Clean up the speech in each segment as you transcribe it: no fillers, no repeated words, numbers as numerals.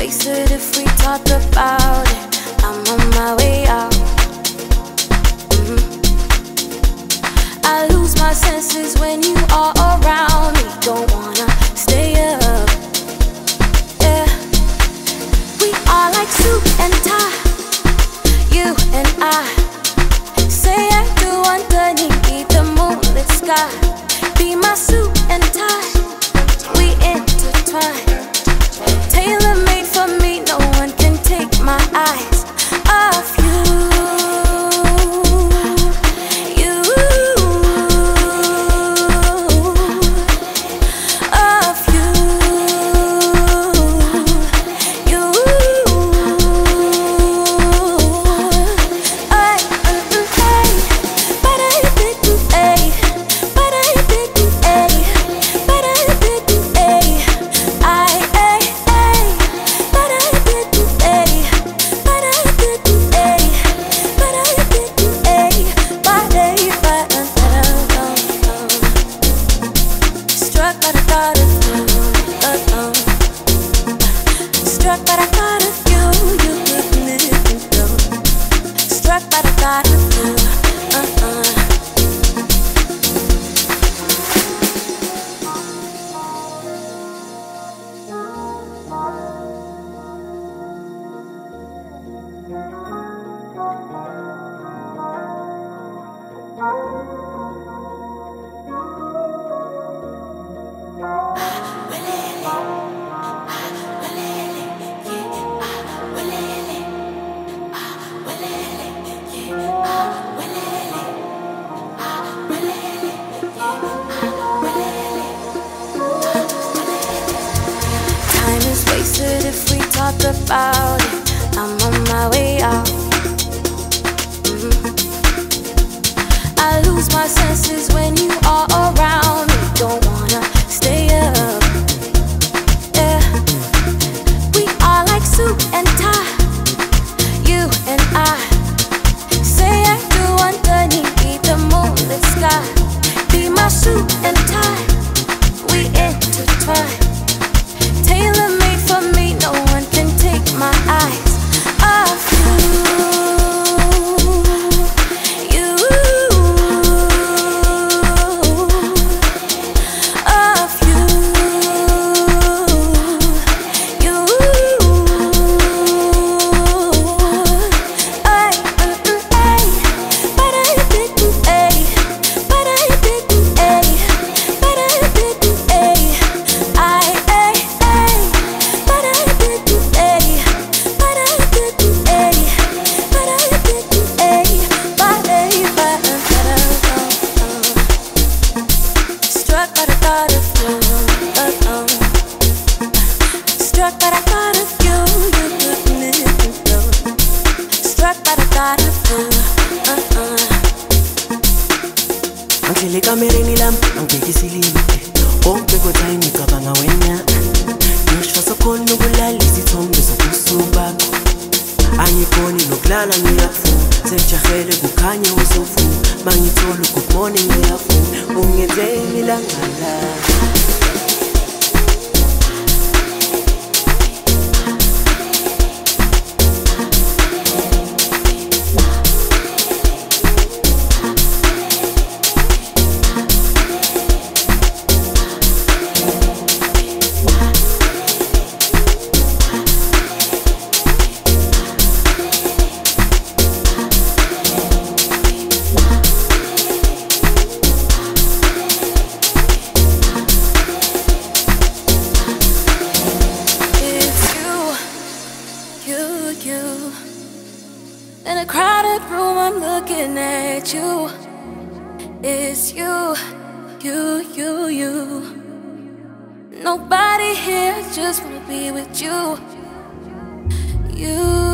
face it, if we talk about it, I'm on my way out. I lose my senses when you are around me. Don't wanna stay up. Yeah, we are like suit and tie, you and I. Say I do underneath the moonlit sky. Be my suit and tie, we intertwine. Tailor-made for me, no one can take my eyes off you. If we talk about it, I'm on my way out. I lose my senses when you are around me. Don't wanna stay up. Yeah, we are like suit and tie, you and I. Say I do underneath the moonlit sky. Be my suit and tie, we intertwine. Tailor-made for me, no one can take my eyes off you. Kamereni lam angibhekisilile konke kodwa ngicabanga wena ngisho sokhona ukulala izithombe zobusuku bakho angikhoni nokulala ngiyafuna sengijahele kukhanya usofu mangithola good morning ngiyafuna ungenzeni la ngala. In a crowded room, I'm looking at you. It's you. Nobody here, just wanna be with you. You.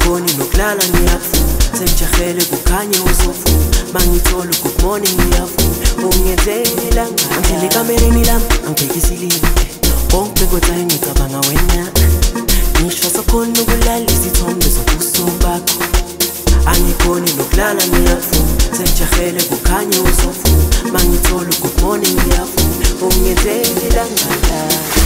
angikhoni nokulala ngiyafuna sengijahele kukhanye usofuna mangithola good morning ngiyafuna ungenzela ngani angidlile kamereni lami angibhekisile konke kodwa ngicabanga wena ngisho sakhona ukulala izithombe zobuso bakho angikhoni nokulala ngiyafuna sengijahele kukhanye usofuna mangithola good morning ngiyafuna ungenzela ngani